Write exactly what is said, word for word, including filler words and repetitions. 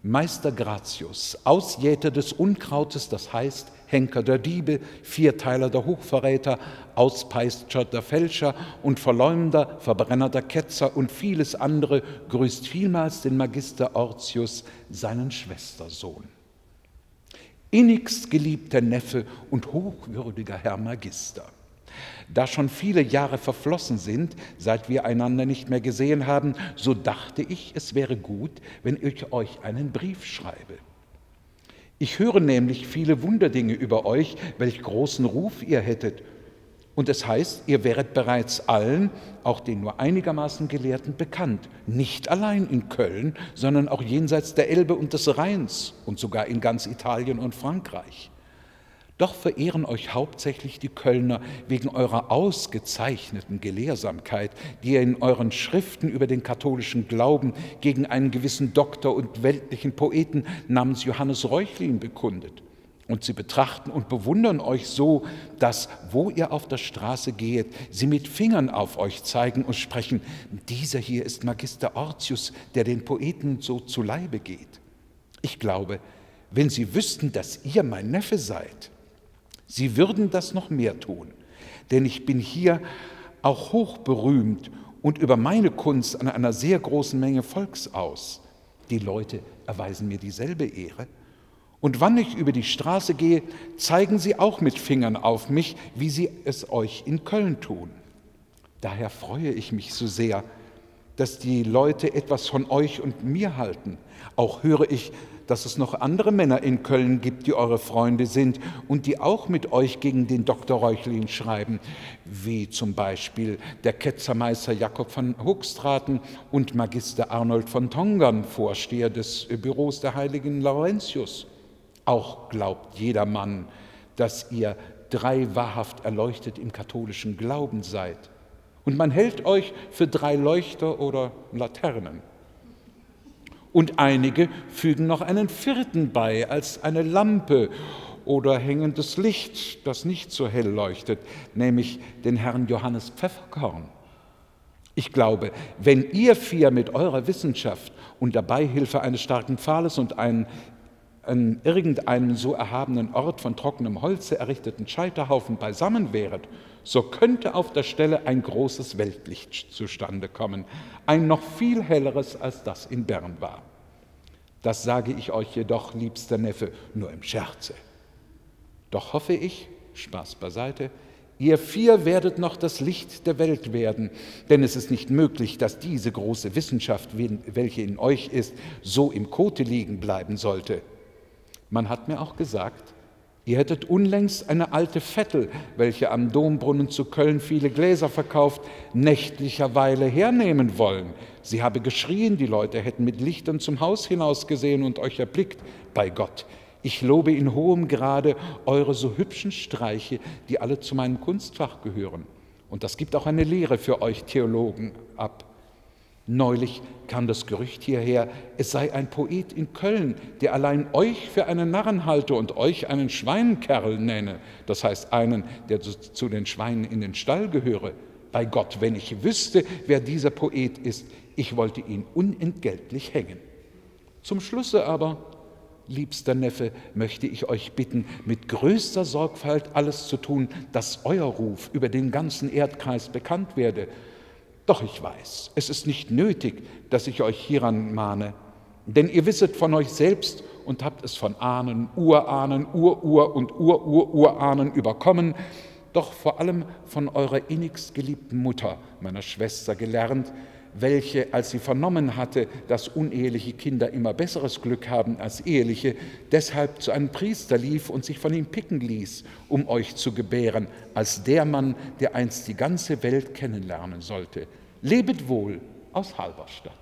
Meister Gratius, Ausjäter des Unkrautes, das heißt Henker der Diebe, Vierteiler der Hochverräter, Auspeitscher der Fälscher und Verleumder, Verbrenner der Ketzer und vieles andere, grüßt vielmals den Magister Ortius, seinen Schwestersohn. Innigst geliebter Neffe und hochwürdiger Herr Magister. Da schon viele Jahre verflossen sind, seit wir einander nicht mehr gesehen haben, so dachte ich, es wäre gut, wenn ich euch einen Brief schreibe. Ich höre nämlich viele Wunderdinge über euch, welch großen Ruf ihr hättet. Und es heißt, ihr wäret bereits allen, auch den nur einigermaßen Gelehrten, bekannt. Nicht allein in Köln, sondern auch jenseits der Elbe und des Rheins und sogar in ganz Italien und Frankreich. Doch verehren euch hauptsächlich die Kölner wegen eurer ausgezeichneten Gelehrsamkeit, die ihr in euren Schriften über den katholischen Glauben gegen einen gewissen Doktor und weltlichen Poeten namens Johannes Reuchlin bekundet. Und sie betrachten und bewundern euch so, dass, wo ihr auf der Straße gehet, sie mit Fingern auf euch zeigen und sprechen, dieser hier ist Magister Ortius, der den Poeten so zu Leibe geht. Ich glaube, wenn sie wüssten, dass ihr mein Neffe seid, sie würden das noch mehr tun, denn ich bin hier auch hochberühmt und über meine Kunst an einer sehr großen Menge Volks aus. Die Leute erweisen mir dieselbe Ehre. Und wann ich über die Straße gehe, zeigen sie auch mit Fingern auf mich, wie sie es euch in Köln tun. Daher freue ich mich so sehr, dass die Leute etwas von euch und mir halten. Auch höre ich, dass es noch andere Männer in Köln gibt, die eure Freunde sind und die auch mit euch gegen den Doktor Reuchlin schreiben, wie zum Beispiel der Ketzermeister Jakob von Hoogstraten und Magister Arnold von Tongern, Vorsteher des Büros der heiligen Laurentius. Auch glaubt jedermann, dass ihr drei wahrhaft erleuchtet im katholischen Glauben seid. Und man hält euch für drei Leuchter oder Laternen. Und einige fügen noch einen vierten bei, als eine Lampe oder hängendes Licht, das nicht so hell leuchtet, nämlich den Herrn Johannes Pfefferkorn. Ich glaube, wenn ihr vier mit eurer Wissenschaft und der Beihilfe eines starken Pfahles und einen an irgendeinem so erhabenen Ort von trockenem Holze errichteten Scheiterhaufen beisammen wäret, so könnte auf der Stelle ein großes Weltlicht zustande kommen, ein noch viel helleres, als das in Bern war. Das sage ich euch jedoch, liebster Neffe, nur im Scherze. Doch hoffe ich, Spaß beiseite, ihr vier werdet noch das Licht der Welt werden, denn es ist nicht möglich, dass diese große Wissenschaft, welche in euch ist, so im Kote liegen bleiben sollte. Man hat mir auch gesagt, ihr hättet unlängst eine alte Vettel, welche am Dombrunnen zu Köln viele Gläser verkauft, nächtlicherweile hernehmen wollen. Sie habe geschrien, die Leute hätten mit Lichtern zum Haus hinausgesehen und euch erblickt. Bei Gott, ich lobe in hohem Grade eure so hübschen Streiche, die alle zu meinem Kunstfach gehören. Und das gibt auch eine Lehre für euch Theologen ab. Neulich kam das Gerücht hierher, es sei ein Poet in Köln, der allein euch für einen Narren halte und euch einen Schweinkerl nenne, das heißt einen, der zu den Schweinen in den Stall gehöre. Bei Gott, wenn ich wüsste, wer dieser Poet ist, ich wollte ihn unentgeltlich hängen. Zum Schlusse aber, liebster Neffe, möchte ich euch bitten, mit größter Sorgfalt alles zu tun, dass euer Ruf über den ganzen Erdkreis bekannt werde. Doch ich weiß, es ist nicht nötig, dass ich euch hieran mahne, denn ihr wisset von euch selbst und habt es von Ahnen, Urahnen, Urur und Urururahnen überkommen, doch vor allem von eurer innigst geliebten Mutter, meiner Schwester, gelernt, welche, als sie vernommen hatte, dass uneheliche Kinder immer besseres Glück haben als eheliche, deshalb zu einem Priester lief und sich von ihm picken ließ, um euch zu gebären, als der Mann, der einst die ganze Welt kennenlernen sollte. Lebet wohl aus Halberstadt.